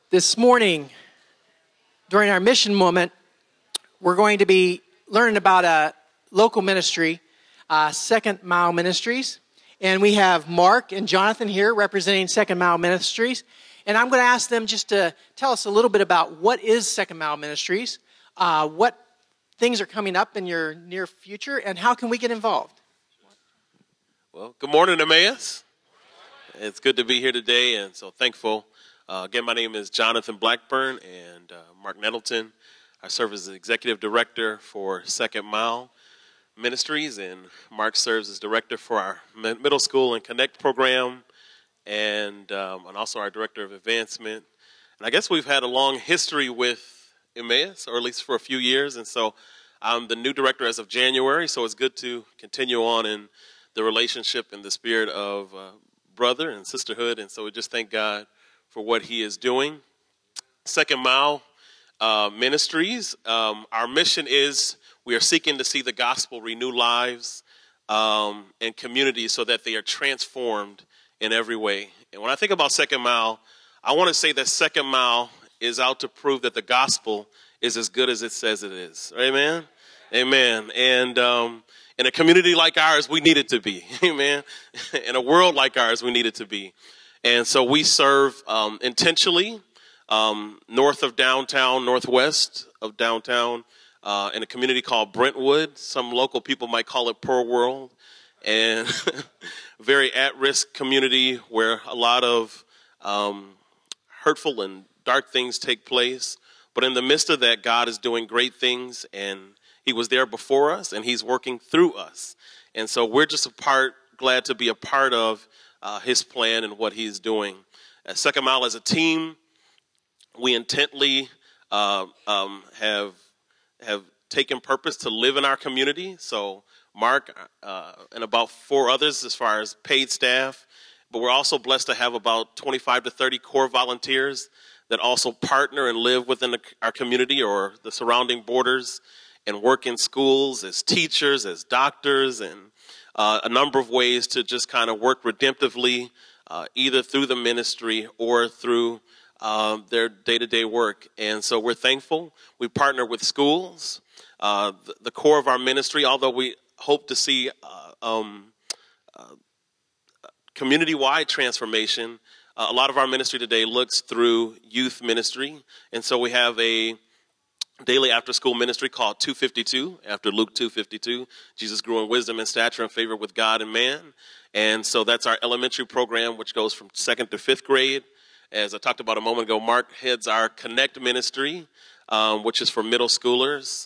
This morning, during our mission moment, we're going to be learning about a local ministry, Second Mile Ministries. And we have Mark and Jonathan here representing Second Mile Ministries. And I'm going to ask them just to tell us a little bit about what is Second Mile Ministries, what things are coming up in your near future, and how can we get involved? Well, good morning, Emmaus. It's good to be here today, and so thankful. Again, my name is Jonathan Blackburn, and Mark Nettleton. I serve as the executive director for Second Mile Ministries, and Mark serves as director for our middle school and Connect program, and also our director of advancement. And I guess we've had a long history with Emmaus, or at least for a few years, and so I'm the new director as of January, so it's good to continue on in the relationship and the spirit of brother and sisterhood, and so we just thank God for what he is doing. Second Mile Ministries, our mission is we are seeking to see the gospel renew lives and communities so that they are transformed in every way. And when I think about Second Mile, I want to say that Second Mile is out to prove that the gospel is as good as it says it is. Amen? Amen. And in a community like ours, we need it to be. Amen. In a world like ours, we need it to be. And so we serve intentionally north of downtown, northwest of downtown, in a community called Brentwood. Some local people might call it Pearl World. And very at-risk community where a lot of hurtful and dark things take place. But in the midst of that, God is doing great things, and he was there before us, and he's working through us. And so we're just glad to be a part of his plan and what he's doing. At Second Mile as a team, we intently have taken purpose to live in our community. So Mark and about 4 others as far as paid staff, but we're also blessed to have about 25 to 30 core volunteers that also partner and live within our community or the surrounding borders and work in schools as teachers, as doctors, and a number of ways to just kind of work redemptively, either through the ministry or through their day-to-day work. And so we're thankful. We partner with schools. The core of our ministry, although we hope to see community-wide transformation, a lot of our ministry today looks through youth ministry. And so we have a daily after-school ministry called 252, after Luke 2:52. Jesus grew in wisdom and stature and favor with God and man. And so that's our elementary program, which goes from 2nd to 5th grade. As I talked about a moment ago, Mark heads our Connect ministry, which is for middle schoolers.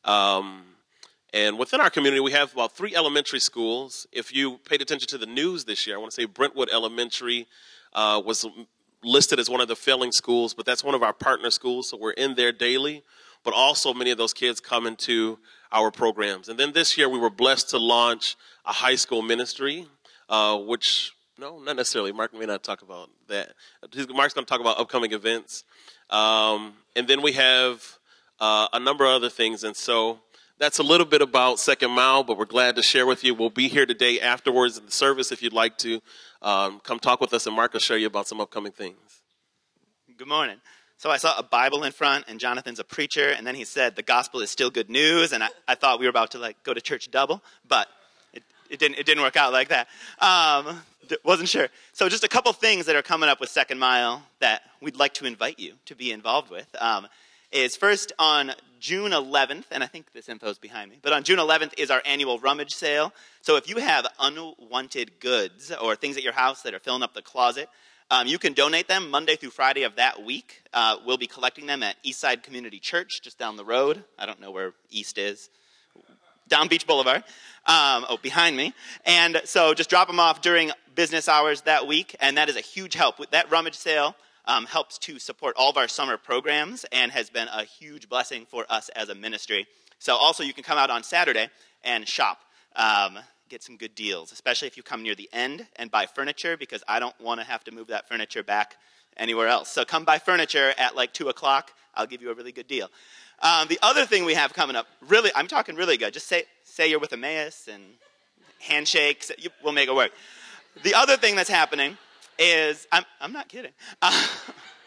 And within our community, we have about 3 elementary schools. If you paid attention to the news this year, I want to say Brentwood Elementary was listed as one of the failing schools, but that's one of our partner schools, so we're in there daily. But also many of those kids come into our programs. And then this year we were blessed to launch a high school ministry, which, no, not necessarily. Mark may not talk about that. Mark's going to talk about upcoming events. And then we have a number of other things. And so that's a little bit about Second Mile, but we're glad to share with you. We'll be here today afterwards in the service if you'd like to come talk with us, and Mark will share you about some upcoming things. Good morning. So I saw a Bible in front, and Jonathan's a preacher, and then he said the gospel is still good news, and I thought we were about to go to church double, but it didn't work out like that. Wasn't sure. So just a couple things that are coming up with Second Mile that we'd like to invite you to be involved with is first on June 11th, and I think this info is behind me, but on June 11th is our annual rummage sale. So if you have unwanted goods or things at your house that are filling up the closet, you can donate them Monday through Friday of that week. We'll be collecting them at Eastside Community Church, just down the road. I don't know where East is. Down Beach Boulevard. Behind me. And so just drop them off during business hours that week, and that is a huge help. That rummage sale helps to support all of our summer programs and has been a huge blessing for us as a ministry. So also you can come out on Saturday and shop. Get some good deals, especially if you come near the end and buy furniture, because I don't want to have to move that furniture back anywhere else. So come buy furniture at like 2 o'clock. I'll give you a really good deal. The other thing we have coming up, really, I'm talking really good. Just say you're with Emmaus and handshakes. We'll make it work. The other thing that's happening is, I'm not kidding.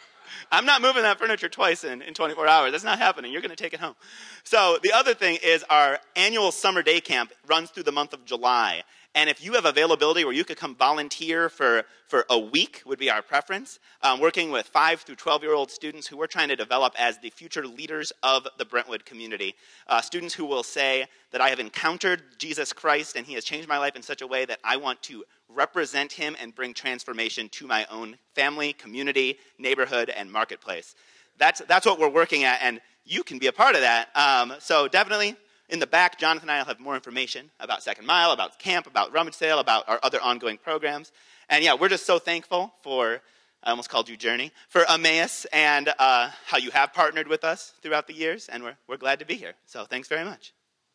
I'm not moving that furniture twice in 24 hours. That's not happening. You're going to take it home. So the other thing is our annual summer day camp runs through the month of July. And if you have availability where you could come volunteer for a week would be our preference, working with 5 through 12-year-old students who we're trying to develop as the future leaders of the Brentwood community. Students who will say that I have encountered Jesus Christ and he has changed my life in such a way that I want to represent him and bring transformation to my own family, community, neighborhood, and marketplace. That's what we're working at, and you can be a part of that. So definitely, in the back, Jonathan and I will have more information about Second Mile, about camp, about Rummage Sale, about our other ongoing programs. And yeah, we're just so thankful for, I almost called you Journey, for Emmaus and how you have partnered with us throughout the years, and we're glad to be here. So thanks very much.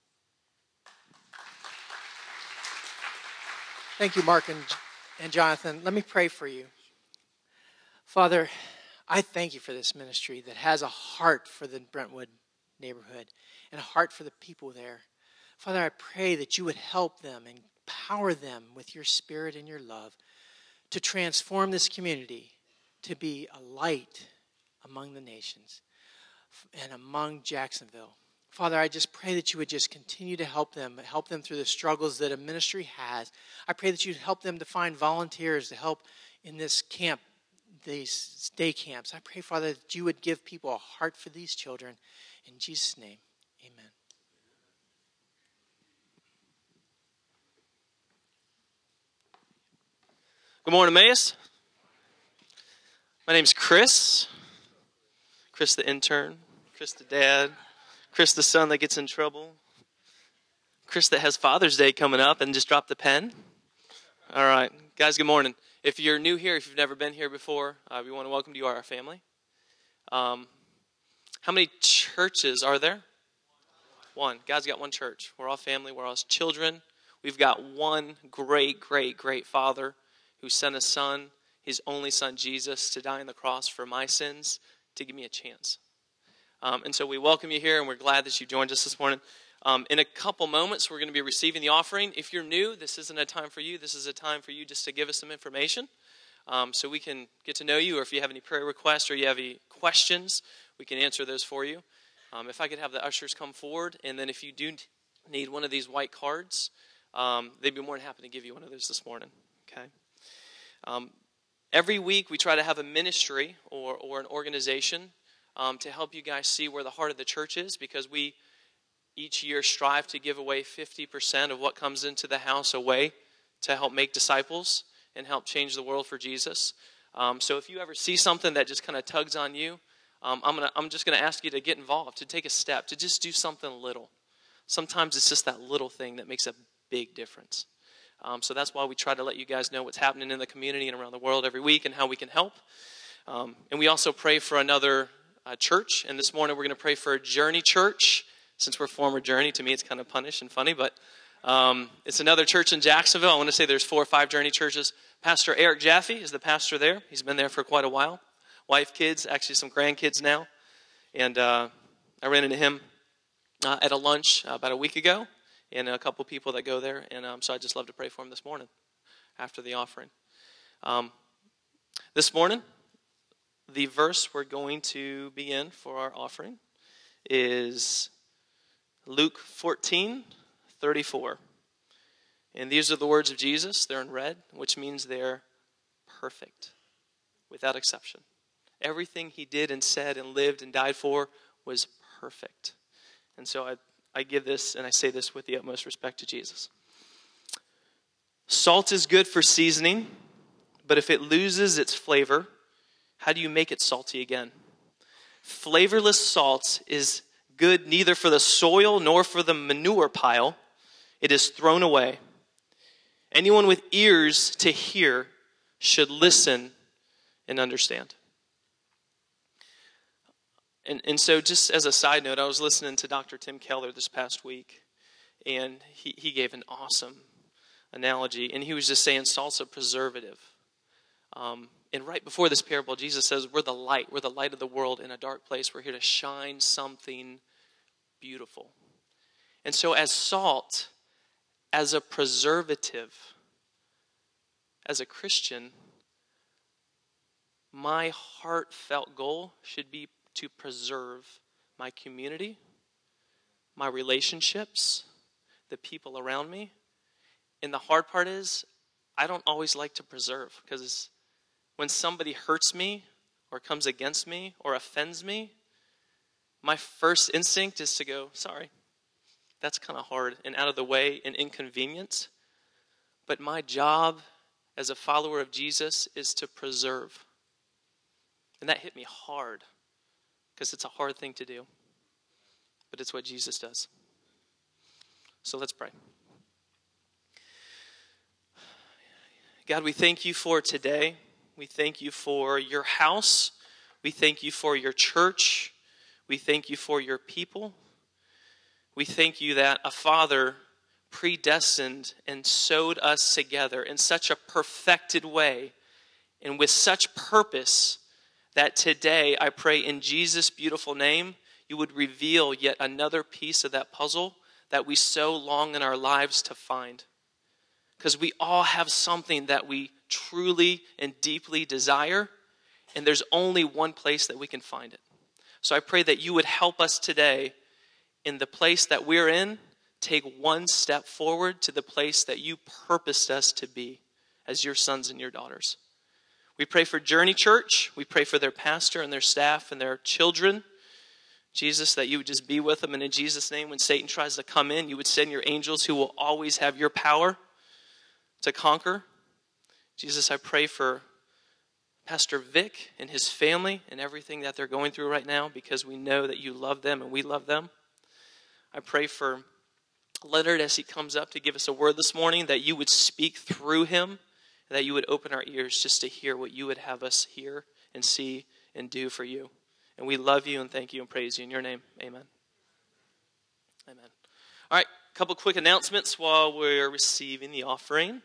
Thank you, Mark and Jonathan. Let me pray for you. Father, I thank you for this ministry that has a heart for the Brentwood neighborhood and a heart for the people there. Father, I pray that you would help them and empower them with your spirit and your love to transform this community to be a light among the nations and among Jacksonville. Father, I just pray that you would just continue to help them through the struggles that a ministry has. I pray that you'd help them to find volunteers to help in this camp, these day camps. I pray, Father, that you would give people a heart for these children. In Jesus' name, amen. Good morning, Emmaus. My name's Chris. Chris the intern. Chris the dad. Chris the son that gets in trouble. Chris that has Father's Day coming up and just dropped the pen. All right. Guys, good morning. If you're new here, if you've never been here before, we want to welcome you to our family. How many churches are there? One. God's got one church. We're all family. We're all children. We've got one great, great, great Father who sent his son, his only son, Jesus, to die on the cross for my sins to give me a chance. And so we welcome you here, and we're glad that you joined us this morning. In a couple moments, we're going to be receiving the offering. If you're new, this isn't a time for you. This is a time for you just to give us some information so we can get to know you, or if you have any prayer requests or you have any questions, we can answer those for you. If I could have the ushers come forward, and then if you do need one of these white cards, they'd be more than happy to give you one of those this morning. Okay. Every week, we try to have a ministry or an organization to help you guys see where the heart of the church is, because we each year strive to give away 50% of what comes into the house away to help make disciples and help change the world for Jesus. So if you ever see something that just kind of tugs on you, I'm just going to ask you to get involved, to take a step, to just do something little. Sometimes it's just that little thing that makes a big difference. So that's why we try to let you guys know what's happening in the community and around the world every week and how we can help. And we also pray for another church. And this morning we're going to pray for Journey Church. Since we're former Journey, to me it's kind of punish and funny, but it's another church in Jacksonville. I want to say there's 4 or 5 Journey churches. Pastor Eric Jaffe is the pastor there. He's been there for quite a while. Wife, kids, actually some grandkids now. And I ran into him at a lunch about a week ago, and a couple people that go there. And so I'd just love to pray for him this morning after the offering. This morning, the verse we're going to be in for our offering is Luke 14:34. And these are the words of Jesus. They're in red, which means they're perfect, without exception. Everything he did and said and lived and died for was perfect. And so I give this and I say this with the utmost respect to Jesus. Salt is good for seasoning, but if it loses its flavor, how do you make it salty again? Flavorless salt is good neither for the soil nor for the manure pile. It is thrown away. Anyone with ears to hear should listen and understand. And so just as a side note, I was listening to Dr. Tim Keller this past week, and he gave an awesome analogy, and he was just saying salt's a preservative. And right before this parable, Jesus says, we're the light of the world in a dark place. We're here to shine something beautiful. And so as salt, as a preservative, as a Christian, my heartfelt goal should be to preserve my community, my relationships, the people around me. And the hard part is, I don't always like to preserve, because when somebody hurts me or comes against me or offends me, my first instinct is to go, sorry. That's kind of hard and out of the way and inconvenient. But my job as a follower of Jesus is to preserve. And that hit me hard, because it's a hard thing to do. But it's what Jesus does. So let's pray. God, we thank you for today. We thank you for your house. We thank you for your church. We thank you for your people. We thank you that a Father predestined and sewed us together in such a perfected way and with such purpose that today, I pray in Jesus' beautiful name, you would reveal yet another piece of that puzzle that we so long in our lives to find. Because we all have something that we truly and deeply desire, and there's only one place that we can find it. So I pray that you would help us today in the place that we're in, take one step forward to the place that you purposed us to be as your sons and your daughters. We pray for Journey Church. We pray for their pastor and their staff and their children. Jesus, that you would just be with them. And in Jesus' name, when Satan tries to come in, you would send your angels who will always have your power to conquer. Jesus, I pray for Pastor Vic and his family and everything that they're going through right now, because we know that you love them and we love them. I pray for Leonard as he comes up to give us a word this morning, that you would speak through him, and that you would open our ears just to hear what you would have us hear and see and do for you. And we love you and thank you and praise you in your name. Amen. Amen. All right, a couple quick announcements while we're receiving the offering.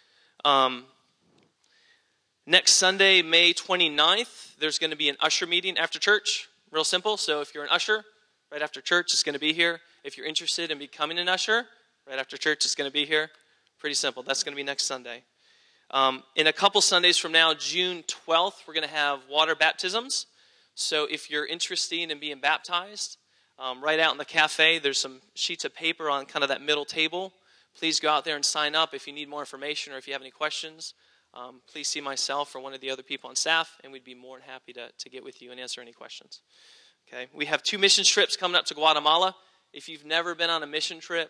Next Sunday, May 29th, there's going to be an usher meeting after church. Real simple. So if you're an usher, right after church, it's going to be here. If you're interested in becoming an usher, right after church, it's going to be here. Pretty simple. That's going to be next Sunday. In a couple Sundays from now, June 12th, we're going to have water baptisms. So if you're interested in being baptized, right out in the cafe, there's some sheets of paper on kind of that middle table. Please go out there and sign up if you need more information or if you have any questions. Please see myself or one of the other people on staff, and we'd be more than happy to get with you and answer any questions. Okay, we have 2 mission trips coming up to Guatemala. If you've never been on a mission trip,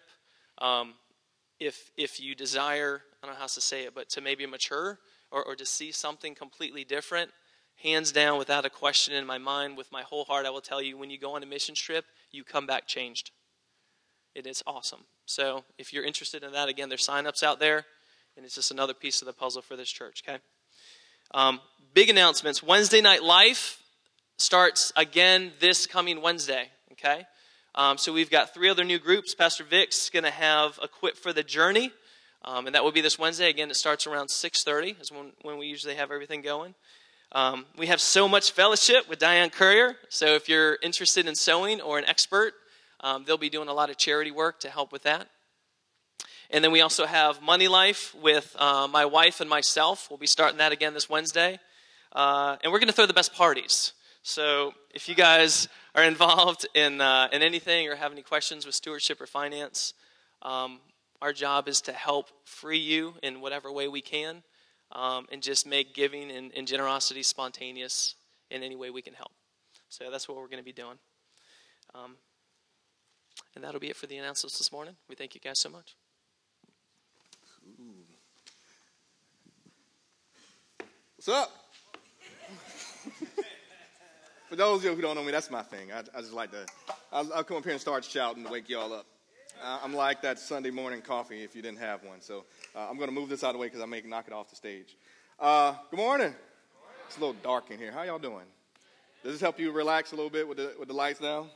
if you desire, I don't know how to say it, but to maybe mature or to see something completely different, hands down, without a question in my mind, with my whole heart, I will tell you, when you go on a mission trip, you come back changed. It is awesome. So if you're interested in that, again, there's sign-ups out there, and it's just another piece of the puzzle for this church, okay? Big announcements. Wednesday Night Life starts again this coming Wednesday, okay? So we've got 3 other new groups. Pastor Vic's going to have Equip for the Journey, and that will be this Wednesday. Again, it starts around 6:30 is when we usually have everything going. We have So Much Fellowship with Diane Courier. So if you're interested in sewing or an expert, they'll be doing a lot of charity work to help with that. And then we also have Money Life with my wife and myself. We'll be starting that again this Wednesday. And we're going to throw the best parties. So if you guys are involved in anything or have any questions with stewardship or finance, our job is to help free you in whatever way we can, and just make giving and generosity spontaneous in any way we can help. So that's what we're going to be doing. And that'll be it for the announcements this morning. We thank you guys so much. What's up? For those of you who don't know me, that's my thing. I just like to, I'll come up here and start shouting to wake you all up. I'm like that Sunday morning coffee if you didn't have one. So I'm going to move this out of the way because I may knock it off the stage. Good morning. It's a little dark in here. How y'all doing? Does this help you relax a little bit with the lights down?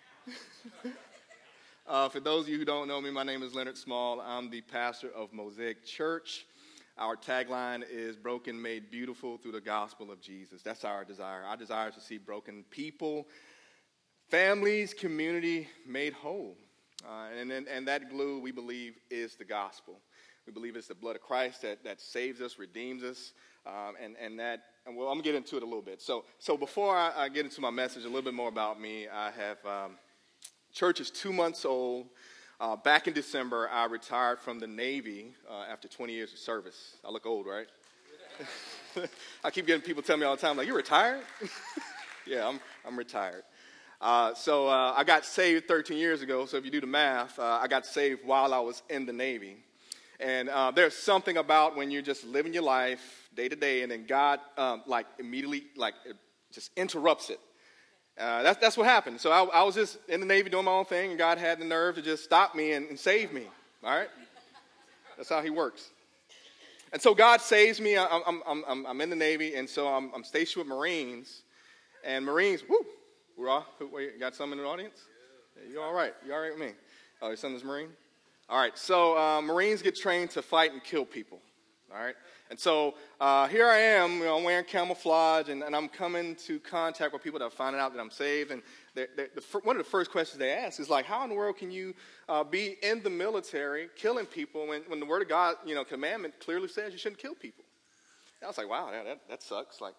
For those of you who don't know me, my name is Leonard Small. I'm the pastor of Mosaic Church. Our tagline is broken made beautiful through the gospel of Jesus. That's our desire. Our desire is to see broken people, families, community made whole. And that glue, we believe, is the gospel. We believe it's the blood of Christ that saves us, redeems us, and I'm going to get into it a little bit. So before I get into my message, a little bit more about me. I have church is 2 months old. Back in December, I retired from the Navy after 20 years of service. I look old, right? I keep getting people tell me all the time, like, "You retired?" Yeah, I'm retired. So I got saved 13 years ago. So if you do the math, I got saved while I was in the Navy. And there's something about when you're just living your life day to day, and then God immediately just interrupts it. That's what happened. So I was just in the Navy doing my own thing, and God had the nerve to just stop me and save me. All right, that's how He works. And so God saves me. I'm in the Navy, and so I'm stationed with Marines. And Marines, woo, you got some in the audience? Yeah, you all right? You all right with me? Oh, your son is Marine? All right, so Marines get trained to fight and kill people. All right, and so here I am, I'm wearing camouflage, and I'm coming to contact with people that are finding out that I'm saved. And one of the first questions they ask is like, how in the world can you be in the military killing people when the Word of God, commandment clearly says you shouldn't kill people? And I was like, wow, that sucks. Like,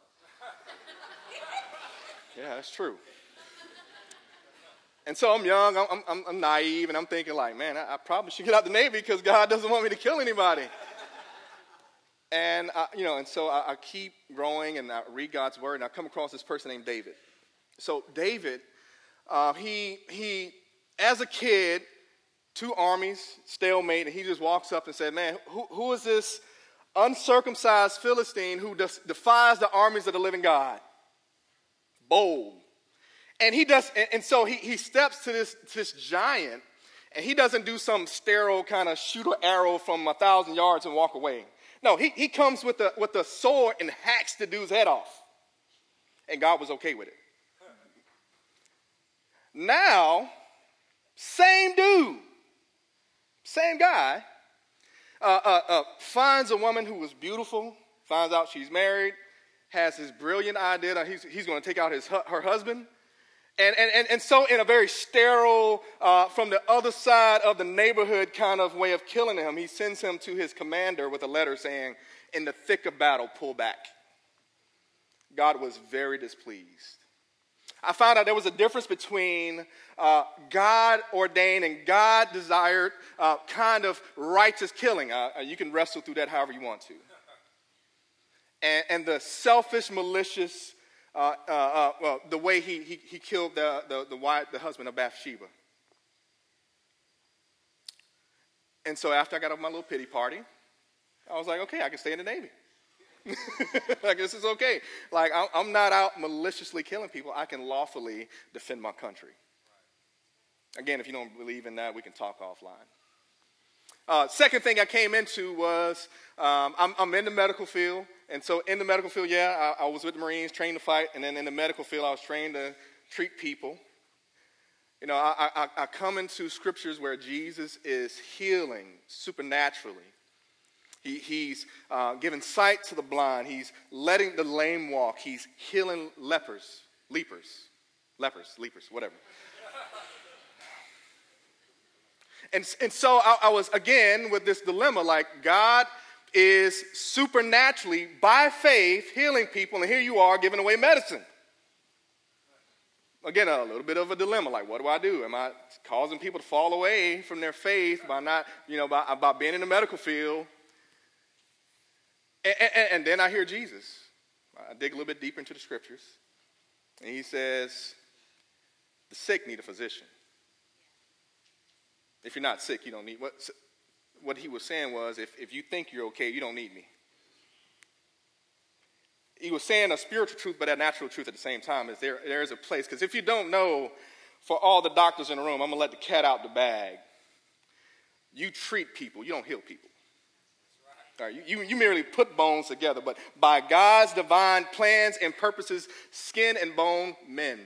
yeah, that's true. And so I'm young, I'm naive, and I'm thinking like, man, I probably should get out the Navy because God doesn't want me to kill anybody. And, and so I keep growing, and I read God's Word, and I come across this person named David. So David, he as a kid, 2 armies, stalemate, and he just walks up and said, man, who is this uncircumcised Philistine who defies the armies of the living God? Bold. And so he steps to this giant, and he doesn't do some sterile kind of shoot an arrow from 1,000 yards and walk away. No, he comes with a sword and hacks the dude's head off. And God was okay with it. Now, same dude, same guy, finds a woman who was beautiful, finds out she's married, has this brilliant idea that he's going to take out her husband. And so in a very sterile, from the other side of the neighborhood kind of way of killing him, he sends him to his commander with a letter saying, in the thick of battle, pull back. God was very displeased. I found out there was a difference between God ordained and God desired kind of righteous killing. You can wrestle through that however you want to. And the selfish, malicious, the way he killed the husband of Bathsheba. And so after I got off my little pity party, I was like, okay, I can stay in the Navy. Like, this is okay. Like, I'm not out maliciously killing people. I can lawfully defend my country. Again, if you don't believe in that, we can talk offline. Second thing I came into was I'm in the medical field. And so in the medical field, I was with the Marines, trained to fight. And then in the medical field, I was trained to treat people. I come into scriptures where Jesus is healing supernaturally. He's giving sight to the blind. He's letting the lame walk. He's healing lepers, whatever. And so I was, again, with this dilemma, like, God is supernaturally, by faith, healing people, and here you are giving away medicine. Again, a little bit of a dilemma, like, what do I do? Am I causing people to fall away from their faith by not, by being in the medical field? And then I hear Jesus. I dig a little bit deeper into the scriptures. And he says, the sick need a physician. If you're not sick, you don't need. What he was saying was, if you think you're okay, you don't need me. He was saying a spiritual truth, but a natural truth at the same time. Is there is a place. Because if you don't know, for all the doctors in the room, I'm going to let the cat out the bag. You treat people. You don't heal people. All right, you merely put bones together, but by God's divine plans and purposes, skin and bone mend.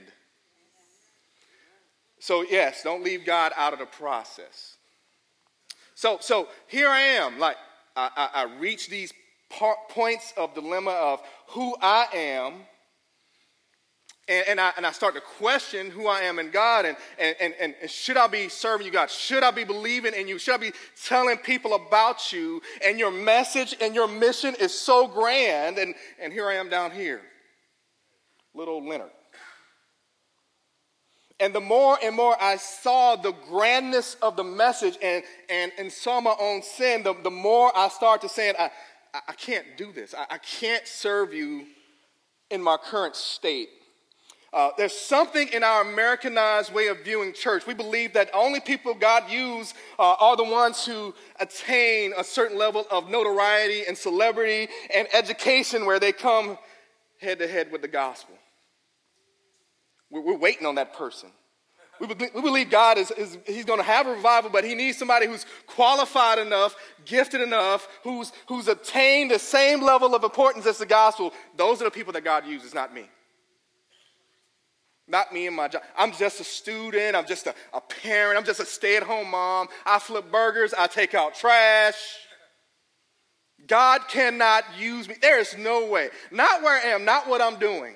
So yes, don't leave God out of the process. So here I am, like I reach these points of dilemma of who I am, And I start to question who I am in God, and should I be serving you, God? Should I be believing in you? Should I be telling people about you? And your message and your mission is so grand, and here I am down here, little Leonard. And the more and more I saw the grandness of the message and saw my own sin, the more I started to say, I can't do this. I can't serve you in my current state. There's something in our Americanized way of viewing church. We believe that only people God uses are the ones who attain a certain level of notoriety and celebrity and education where they come head to head with the gospel. We're waiting on that person. We believe God he's going to have a revival, but he needs somebody who's qualified enough, gifted enough, who's attained the same level of importance as the gospel. Those are the people that God uses, not me. Not me and my job. I'm just a student. I'm just a parent. I'm just a stay-at-home mom. I flip burgers. I take out trash. God cannot use me. There is no way. Not where I am, not what I'm doing.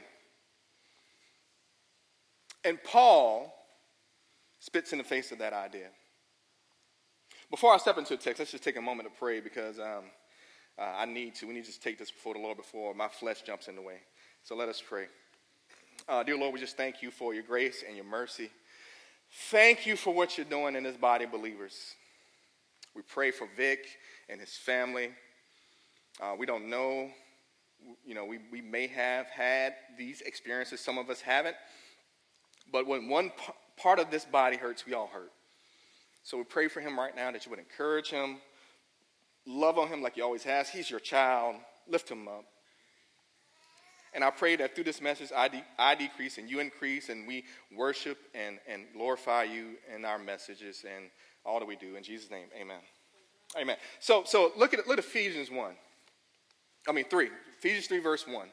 And Paul spits in the face of that idea. Before I step into the text, let's just take a moment to pray because I need to. We need to take this before the Lord before my flesh jumps in the way. So let us pray. Dear Lord, we just thank you for your grace and your mercy. Thank you for what you're doing in this body of believers. We pray for Vic and his family. We don't know. We may have had these experiences. Some of us haven't. But when one part of this body hurts, we all hurt. So we pray for him right now that you would encourage him, love on him like you always has. He's your child. Lift him up. And I pray that through this message, I decrease and you increase, and we worship and glorify you in our messages and all that we do. In Jesus' name, amen. Amen. So look at Ephesians 3. Ephesians 3, verse 1.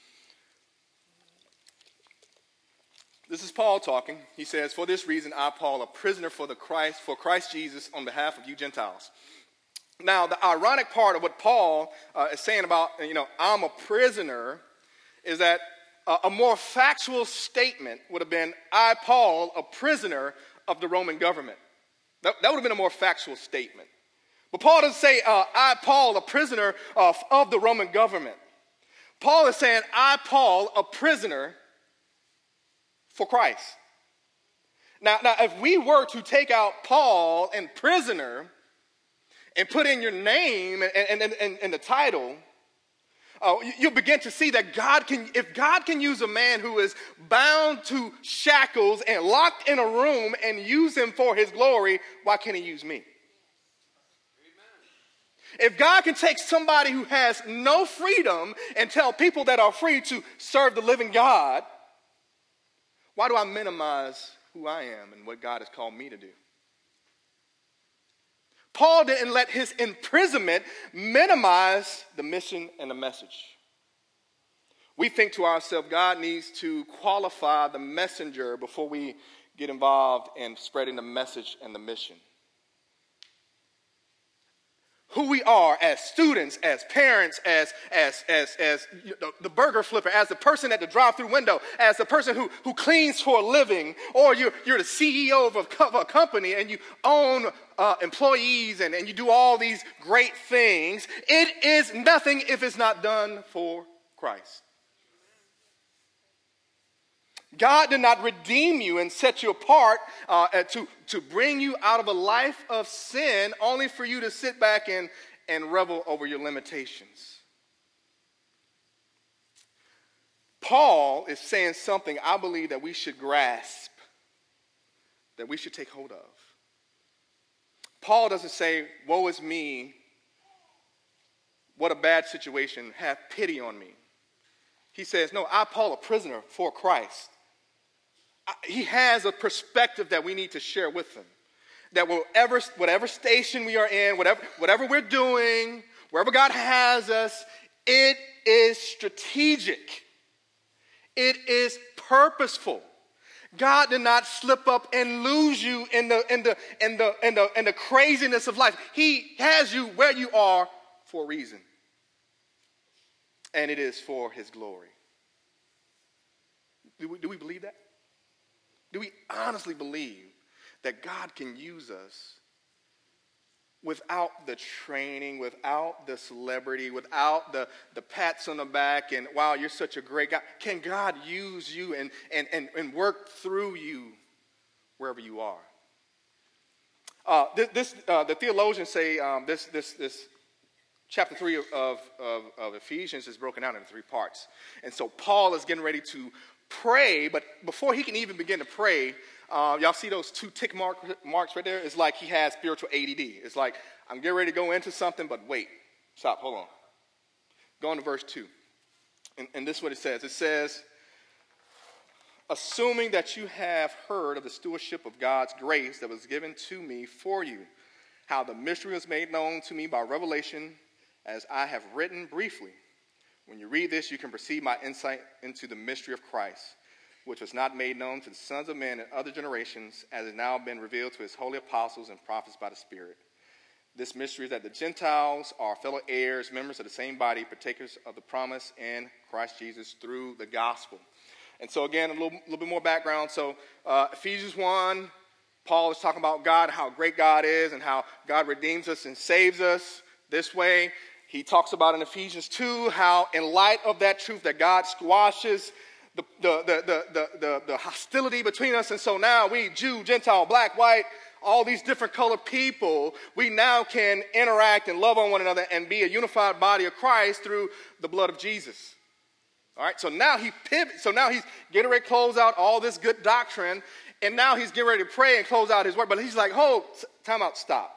This is Paul talking. He says, "For this reason, I, Paul, a prisoner for Christ Jesus, on behalf of you Gentiles." Now, the ironic part of what Paul is saying about, I'm a prisoner, is that a more factual statement would have been, I, Paul, a prisoner of the Roman government. That would have been a more factual statement. But Paul doesn't say, I, Paul, a prisoner of the Roman government. Paul is saying, I, Paul, a prisoner for Christ. Now, if we were to take out Paul and prisoner and put in your name and the title, you'll begin to see that if God can use a man who is bound to shackles and locked in a room and use him for his glory, why can't he use me? Amen. If God can take somebody who has no freedom and tell people that are free to serve the living God, why do I minimize who I am and what God has called me to do? Paul didn't let his imprisonment minimize the mission and the message. We think to ourselves, God needs to qualify the messenger before we get involved in spreading the message and the mission. Who we are as students, as parents, as the burger flipper, as the person at the drive-through window, as the person who cleans for a living, or you're the CEO of a company and you own employees and you do all these great things. It is nothing if it's not done for Christ. God did not redeem you and set you apart to bring you out of a life of sin only for you to sit back and revel over your limitations. Paul is saying something I believe that we should grasp, that we should take hold of. Paul doesn't say, woe is me, what a bad situation, have pity on me. He says, no, I, Paul, a prisoner for Christ. He has a perspective that we need to share with them. That whatever station we are in, whatever we're doing, wherever God has us, it is strategic. It is purposeful. God did not slip up and lose you in the craziness of life. He has you where you are for a reason. And it is for his glory. Do we believe that? Do we honestly believe that God can use us without the training, without the celebrity, without the pats on the back and, wow, you're such a great guy? Can God use you and work through you wherever you are? The theologians say this chapter 3 of Ephesians is broken down into 3 parts. And so Paul is getting ready to pray, but before he can even begin to pray, y'all see those 2 tick marks right there? It's like he has spiritual ADD. It's like, I'm getting ready to go into something, but wait, stop, hold on. Go on to verse 2. And this is what it says. It says, assuming that you have heard of the stewardship of God's grace that was given to me for you, how the mystery was made known to me by revelation, as I have written briefly. When you read this, you can perceive my insight into the mystery of Christ, which was not made known to the sons of men in other generations, as it now been revealed to his holy apostles and prophets by the Spirit. This mystery is that the Gentiles are fellow heirs, members of the same body, partakers of the promise in Christ Jesus through the gospel. And so again, a little bit more background. So Ephesians 1, Paul is talking about God, how great God is, and how God redeems us and saves us this way. He talks about in Ephesians 2 how in light of that truth that God squashes the hostility between us. And so now we, Jew, Gentile, black, white, all these different colored people, we now can interact and love on one another and be a unified body of Christ through the blood of Jesus. All right, so now he pivots. So now he's getting ready to close out all this good doctrine, and now he's getting ready to pray and close out his word. But he's like, hold, time out, stop.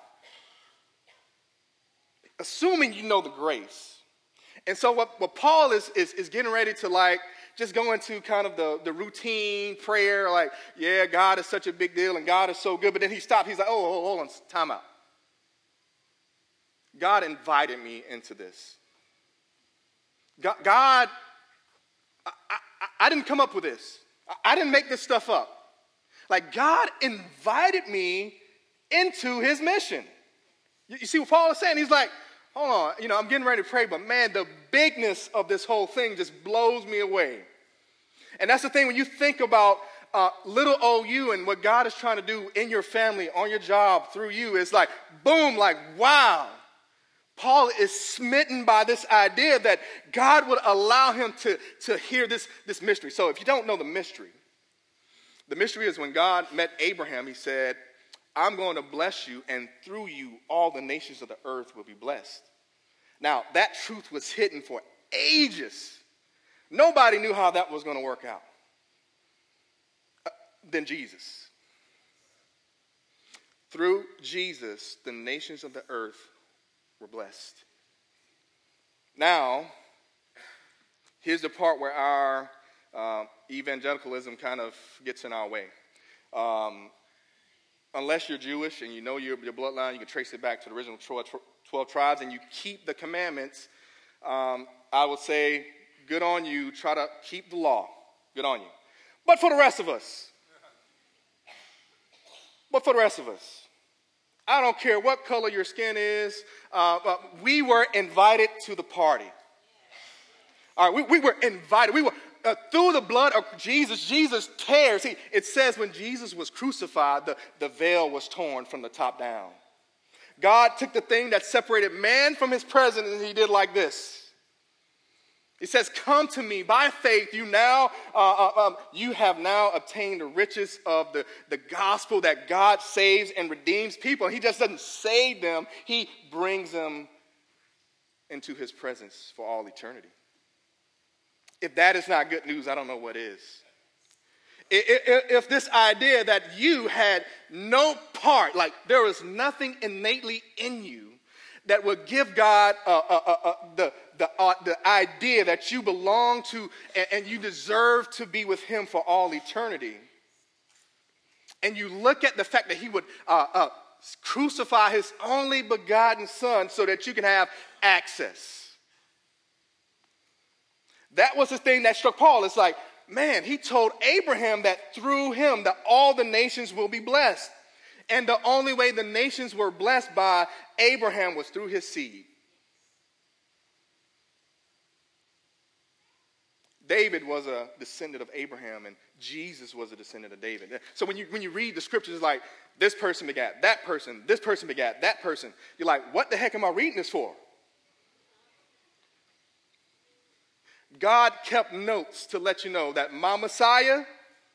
Assuming you know the grace. And so what Paul is getting ready to like just go into kind of the routine prayer, like, yeah, God is such a big deal and God is so good. But then he stopped. He's like, oh, hold on, time out. God invited me into this. God, I didn't come up with this. I didn't make this stuff up. Like, God invited me into his mission. You see what Paul is saying? He's like, hold on, I'm getting ready to pray, but man, the bigness of this whole thing just blows me away. And that's the thing when you think about little old you and what God is trying to do in your family, on your job, through you, it's like, boom, like, wow. Paul is smitten by this idea that God would allow him to hear this mystery. So if you don't know the mystery is when God met Abraham, he said, I'm going to bless you, and through you, all the nations of the earth will be blessed. Now, that truth was hidden for ages. Nobody knew how that was going to work out than Jesus. Through Jesus, the nations of the earth were blessed. Now, here's the part where our evangelicalism kind of gets in our way. Unless you're Jewish and you know your bloodline, you can trace it back to the original 12 tribes, and you keep the commandments, I would say, good on you. Try to keep the law. Good on you. But for the rest of us, I don't care what color your skin is, we were invited to the party. All right, we were invited. We were through the blood of Jesus. Jesus tears. See, it says when Jesus was crucified, the veil was torn from the top down. God took the thing that separated man from his presence, and he did like this. It says, come to me by faith. You have now obtained the riches of the gospel that God saves and redeems people. He just doesn't save them. He brings them into his presence for all eternity. If that is not good news, I don't know what is. If this idea that you had no part, like there was nothing innately in you that would give God the idea that you belong to and you deserve to be with him for all eternity. And you look at the fact that he would crucify his only begotten son so that you can have access. That was the thing that struck Paul. It's like, man, he told Abraham that through him that all the nations will be blessed. And the only way the nations were blessed by Abraham was through his seed. David was a descendant of Abraham, and Jesus was a descendant of David. So when you read the scriptures, it's like, this person begat that person, this person begat that person. You're like, what the heck am I reading this for? God kept notes to let you know that my Messiah,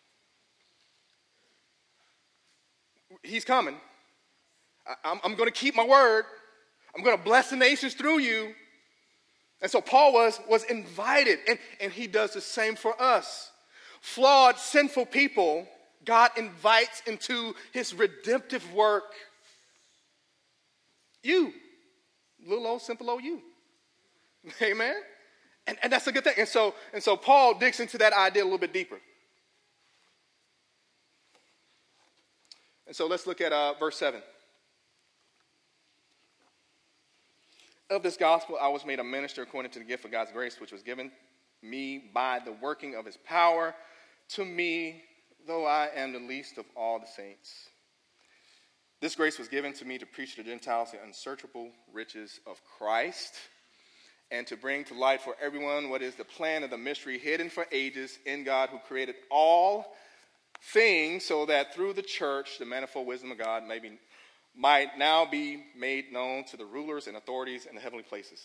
he's coming. I'm going to keep my word. I'm going to bless the nations through you. And so Paul was invited, and he does the same for us. Flawed, sinful people, God invites into his redemptive work. You, little old, simple old you. Amen? And that's a good thing. And so Paul digs into that idea a little bit deeper. And so let's look at verse 7. Of this gospel, I was made a minister according to the gift of God's grace, which was given me by the working of his power to me, though I am the least of all the saints. This grace was given to me to preach to the Gentiles the unsearchable riches of Christ, and to bring to light for everyone what is the plan of the mystery hidden for ages in God, who created all things, so that through the church the manifold wisdom of God might now be made known to the rulers and authorities in the heavenly places.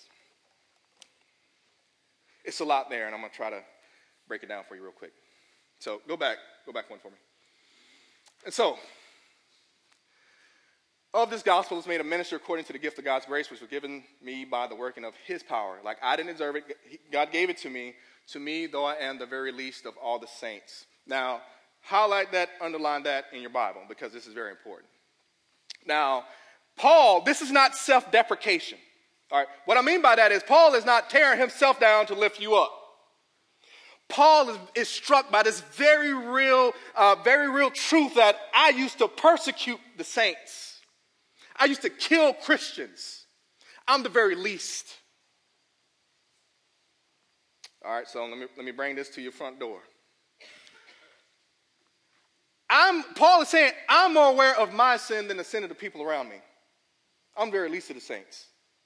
It's a lot there, and I'm going to try to break it down for you real quick. So go back one for me. And so, of this gospel is made a minister according to the gift of God's grace, which was given me by the working of his power. Like I didn't deserve it, God gave it to me, though I am the very least of all the saints. Now, highlight that, underline that in your Bible, because this is very important. Now, Paul, this is not self-deprecation. All right, what I mean by that is Paul is not tearing himself down to lift you up. Paul is struck by this very real truth that I used to persecute the saints. I used to kill Christians. I'm the very least. All right, so let me bring this to your front door. Paul is saying, I'm more aware of my sin than the sin of the people around me. I'm the very least of the saints.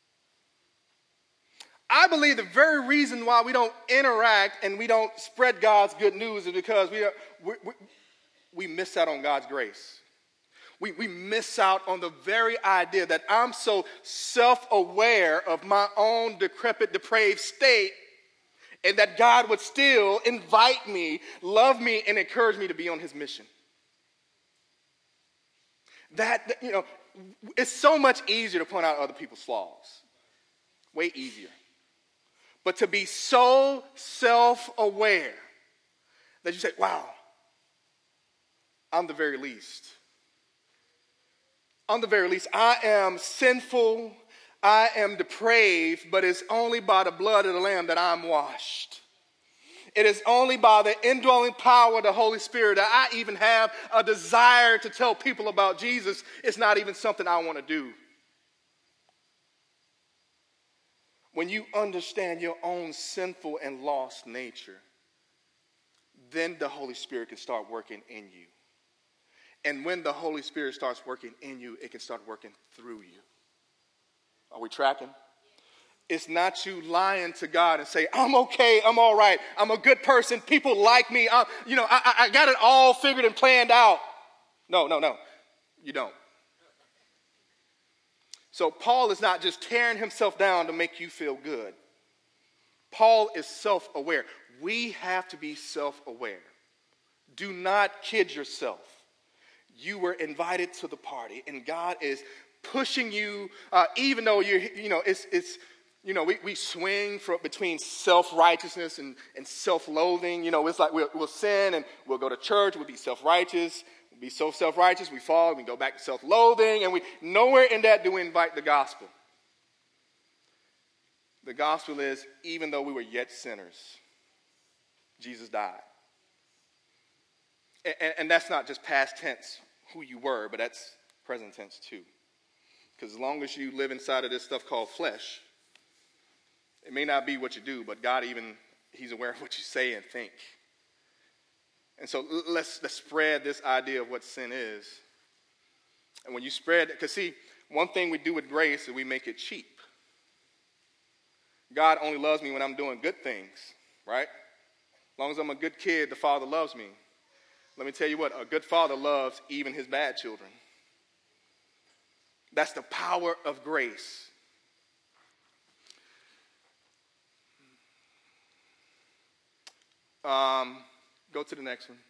I believe the very reason why we don't interact and we don't spread God's good news is because we miss out on God's grace. We miss out on the very idea that I'm so self-aware of my own decrepit, depraved state, and that God would still invite me, love me, and encourage me to be on his mission. That, it's so much easier to point out other people's flaws. Way easier. But to be so self-aware that you say, wow, I'm the very least. I'm the very least. I am sinful. I am depraved, but it's only by the blood of the Lamb that I'm washed. It is only by the indwelling power of the Holy Spirit that I even have a desire to tell people about Jesus. It's not even something I want to do. When you understand your own sinful and lost nature, then the Holy Spirit can start working in you. And when the Holy Spirit starts working in you, it can start working through you. Are we tracking? It's not you lying to God and say, I'm okay, I'm all right, I'm a good person, people like me, I got it all figured and planned out. No, you don't. So Paul is not just tearing himself down to make you feel good. Paul is self-aware. We have to be self-aware. Do not kid yourself. You were invited to the party, and God is pushing you, even though we swing between self-righteousness and self-loathing. It's like we'll sin and we'll go to church, we'll be self-righteous. We'll be so self-righteous, we fall, we go back to self-loathing, and nowhere in that do we invite the gospel. The gospel is, even though we were yet sinners, Jesus died. And that's not just past tense, who you were, but that's present tense too. Because as long as you live inside of this stuff called flesh, it may not be what you do, but God he's aware of what you say and think. And so let's spread this idea of what sin is. And when you spread, because see, one thing we do with grace is we make it cheap. God only loves me when I'm doing good things, right? As long as I'm a good kid, the Father loves me. Let me tell you what, a good father loves even his bad children. That's the power of grace. Go to the next one.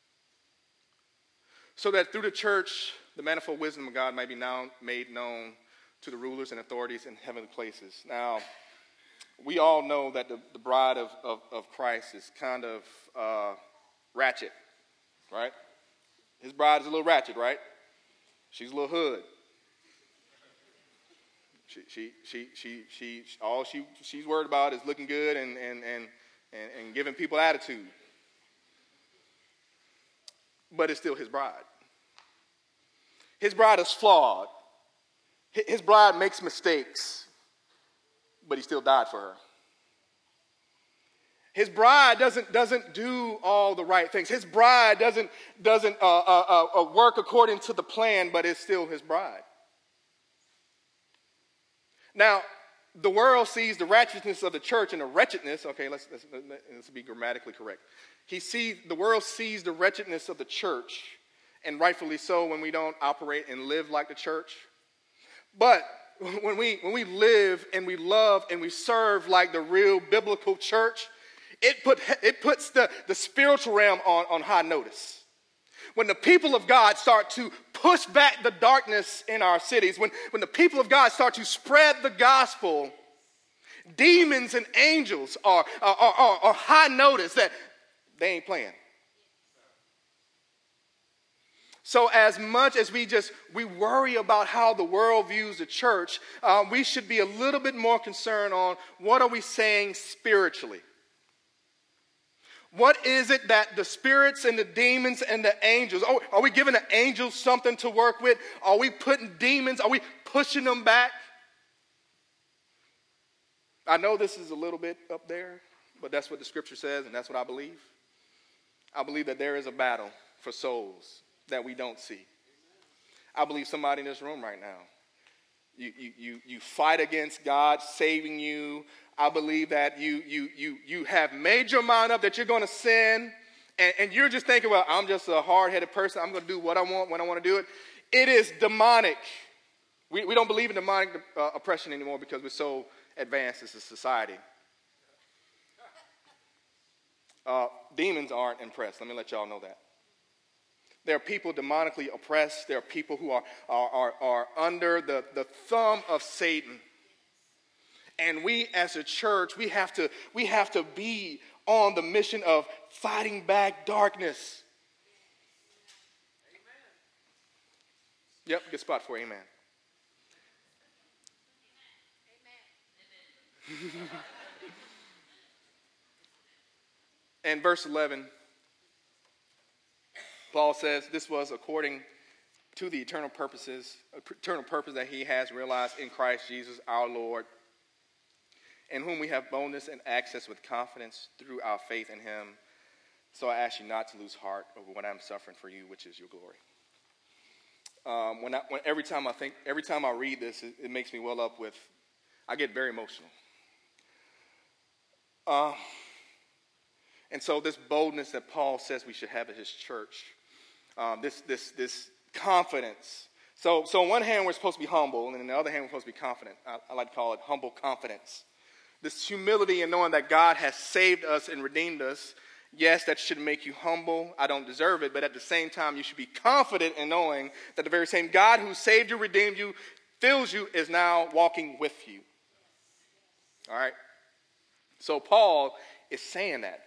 So that through the church, the manifold wisdom of God might be made known to the rulers and authorities in heavenly places. Now, we all know that the bride of Christ is kind of ratchet, right? His bride is a little ratchet, right? She's a little hood. She's worried about is looking good and giving people attitude. But it's still his bride. His bride is flawed. His bride makes mistakes, but he still died for her. His bride doesn't do all the right things. His bride doesn't work according to the plan, but it's still his bride. Now, the world sees the ratchetness of the church and the wretchedness. Okay, let's be grammatically correct. The world sees the wretchedness of the church, and rightfully so when we don't operate and live like the church. But when we live and we love and we serve like the real biblical church, it puts the spiritual realm on high notice. When the people of God start to push back the darkness in our cities, when the people of God start to spread the gospel, demons and angels are high notice that they ain't playing. So as much as we worry about how the world views the church, we should be a little bit more concerned on what are we saying spiritually. What is it that the spirits and the demons and the angels, are we giving the angels something to work with? Are we putting demons, are we pushing them back? I know this is a little bit up there, but that's what the scripture says, and that's what I believe. I believe that there is a battle for souls that we don't see. I believe somebody in this room right now, you fight against God saving you. I believe that you have made your mind up that you're going to sin, and you're just thinking, well, I'm just a hard-headed person. I'm going to do what I want when I want to do it. It is demonic. We don't believe in demonic oppression anymore because we're so advanced as a society. Demons aren't impressed. Let me let y'all know that. There are people demonically oppressed. There are people who are under the thumb of Satan. And we as a church, we have to be on the mission of fighting back darkness. Amen. Yep, good spot for amen. Amen. And verse 11, Paul says, this was according to the eternal purpose that he has realized in Christ Jesus our Lord, in whom we have boldness and access with confidence through our faith in him. So I ask you not to lose heart over what I'm suffering for you, which is your glory. Every time I read this, it makes me well up with, I get very emotional. And so this boldness that Paul says we should have at his church, this confidence. So on one hand, we're supposed to be humble, and on the other hand, we're supposed to be confident. I like to call it humble confidence. This humility in knowing that God has saved us and redeemed us. Yes, that should make you humble. I don't deserve it, but at the same time, you should be confident in knowing that the very same God who saved you, redeemed you, fills you, is now walking with you. All right? So Paul is saying that.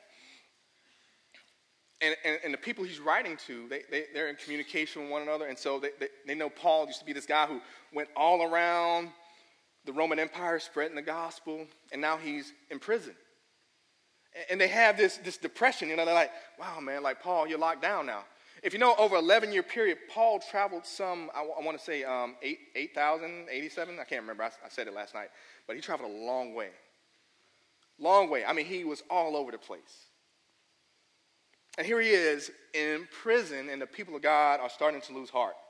And the people he's writing to, they're in communication with one another. And so they know Paul used to be this guy who went all around the Roman Empire spreading the gospel. And now he's in prison. And they have this depression. They're like, wow, man, like Paul, you're locked down now. If you know, over an 11-year period, Paul traveled I want to say 8,087. I can't remember. I said it last night. But he traveled a long way. Long way. I mean, he was all over the place. And here he is in prison, and the people of God are starting to lose heart.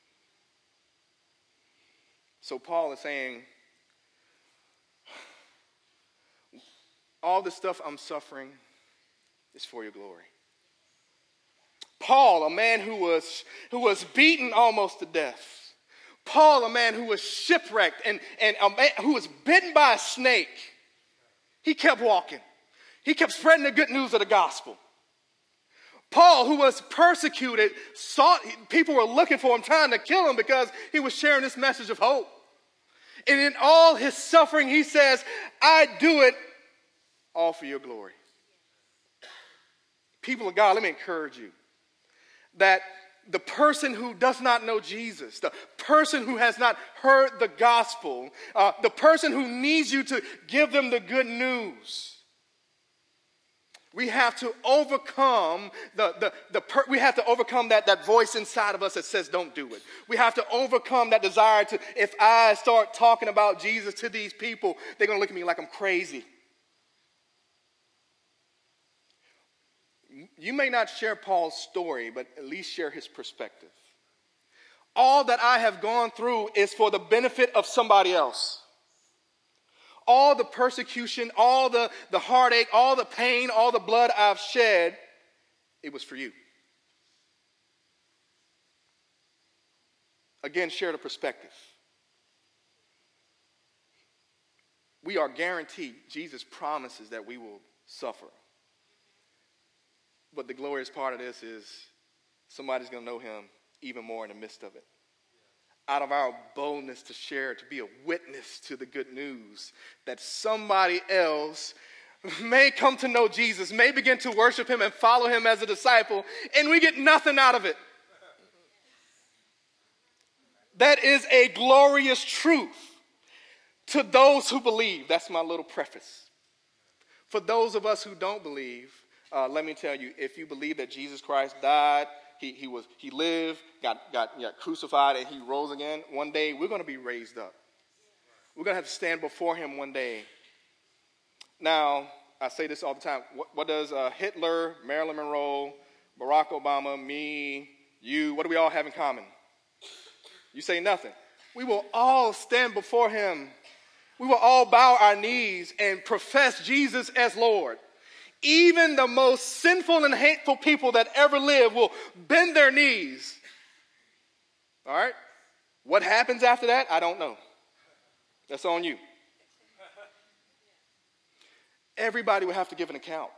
So Paul is saying, all the stuff I'm suffering, is for your glory. Paul, a man who was beaten almost to death. Paul, a man who was shipwrecked and a man who was bitten by a snake. He kept walking. He kept spreading the good news of the gospel. Paul, who was persecuted, people were looking for him, trying to kill him because he was sharing this message of hope. And in all his suffering, he says, I do it all for your glory. People of God, let me encourage you that the person who does not know Jesus, the person who has not heard the gospel, the person who needs you to give them the good news, we have to overcome we have to overcome that voice inside of us that says don't do it. We have to overcome that desire to, if I start talking about Jesus to these people, they're going to look at me like I'm crazy. You may not share Paul's story, but at least share his perspective. All that I have gone through is for the benefit of somebody else. All the persecution, all the heartache, all the pain, all the blood I've shed, it was for you. Again, share the perspective. We are guaranteed, Jesus promises that we will suffer. But the glorious part of this is somebody's going to know him even more in the midst of it. Out of our boldness to share, to be a witness to the good news, that somebody else may come to know Jesus, may begin to worship him and follow him as a disciple, and we get nothing out of it. That is a glorious truth to those who believe. That's my little preface. For those of us who don't believe, let me tell you, if you believe that Jesus Christ died, he lived, got crucified, and he rose again, one day we're going to be raised up. We're going to have to stand before him one day. Now, I say this all the time. What does Hitler, Marilyn Monroe, Barack Obama, me, you, what do we all have in common? You say nothing. We will all stand before him. We will all bow our knees and profess Jesus as Lord. Even the most sinful and hateful people that ever lived will bend their knees. All right? What happens after that, I don't know. That's on you. Everybody will have to give an account.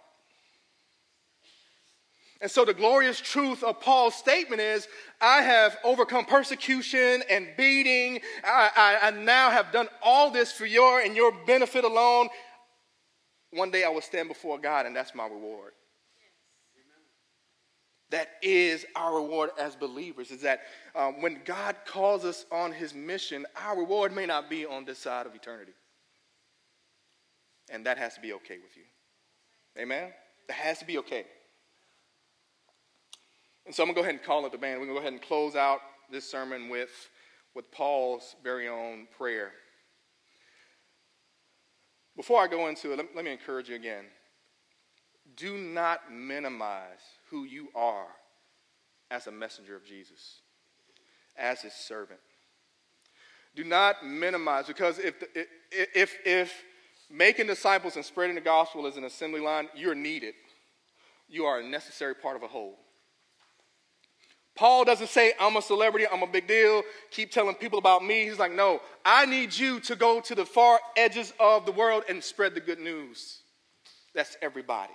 And so the glorious truth of Paul's statement is, I have overcome persecution and beating. I now have done all this for your benefit alone. One day I will stand before God, and that's my reward. That is our reward as believers, is that when God calls us on his mission, our reward may not be on this side of eternity. And that has to be okay with you. Amen? That has to be okay. And so I'm going to go ahead and call up the band. We're going to go ahead and close out this sermon with Paul's very own prayer. Before I go into it, let me encourage you again. Do not minimize who you are as a messenger of Jesus, as his servant. Do not minimize, because if making disciples and spreading the gospel is an assembly line, you're needed. You are a necessary part of a whole. Paul doesn't say, I'm a celebrity, I'm a big deal, keep telling people about me. He's like, no, I need you to go to the far edges of the world and spread the good news. That's everybody.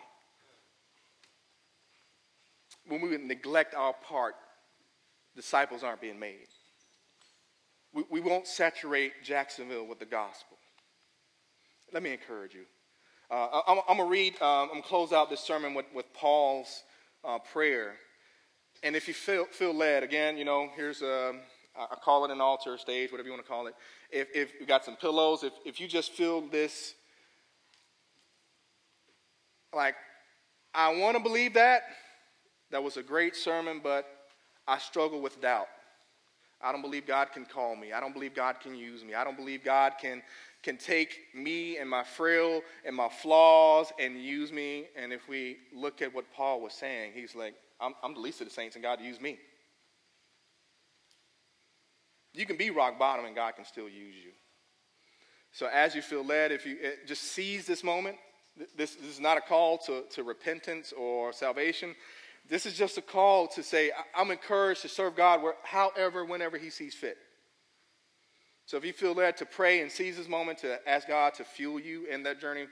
When we neglect our part, disciples aren't being made. We won't saturate Jacksonville with the gospel. Let me encourage you. I'm going to read, I'm going to close out this sermon with Paul's prayer. And if you feel led, again, here's I call it an altar, stage, whatever you want to call it. If you got some pillows, if you just feel this, like, I want to believe that was a great sermon, but I struggle with doubt. I don't believe God can call me. I don't believe God can use me. I don't believe God can take me and my frail and my flaws and use me. And if we look at what Paul was saying, he's like, I'm the least of the saints, and God used me. You can be rock bottom, and God can still use you. So as you feel led, if you just seize this moment, This is not a call to repentance or salvation. This is just a call to say, I'm encouraged to serve God however, whenever he sees fit. So if you feel led to pray and seize this moment to ask God to fuel you in that journey,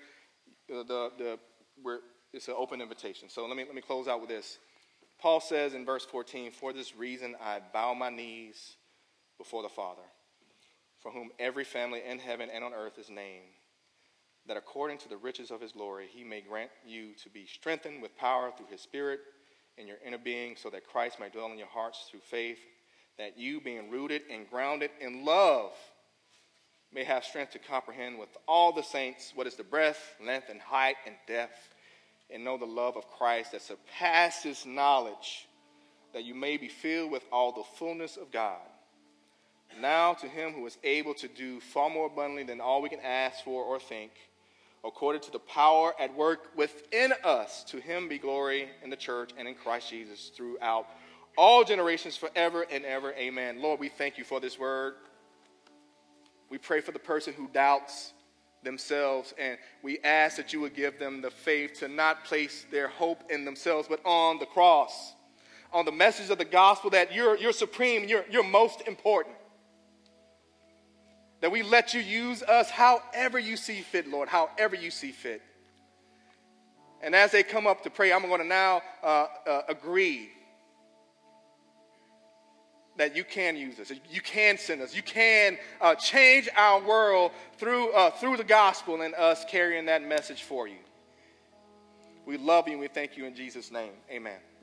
it's an open invitation. So let me close out with this. Paul says in verse 14, for this reason I bow my knees before the Father, for whom every family in heaven and on earth is named, that according to the riches of his glory he may grant you to be strengthened with power through his Spirit in your inner being, so that Christ might dwell in your hearts through faith, that you, being rooted and grounded in love, may have strength to comprehend with all the saints what is the breadth, length, and height, and depth, and know the love of Christ that surpasses knowledge, that you may be filled with all the fullness of God. Now to him who is able to do far more abundantly than all we can ask for or think, according to the power at work within us, to him be glory in the church and in Christ Jesus throughout all generations, forever and ever. Amen. Lord, we thank you for this word. We pray for the person who doubts themselves, and we ask that you would give them the faith to not place their hope in themselves, but on the cross, on the message of the gospel that you're supreme, you're most important. That we let you use us however you see fit, Lord, however you see fit. And as they come up to pray, I'm going to now agree that you can use us, you can send us, you can change our world through the gospel and us carrying that message for you. We love you and we thank you in Jesus' name. Amen.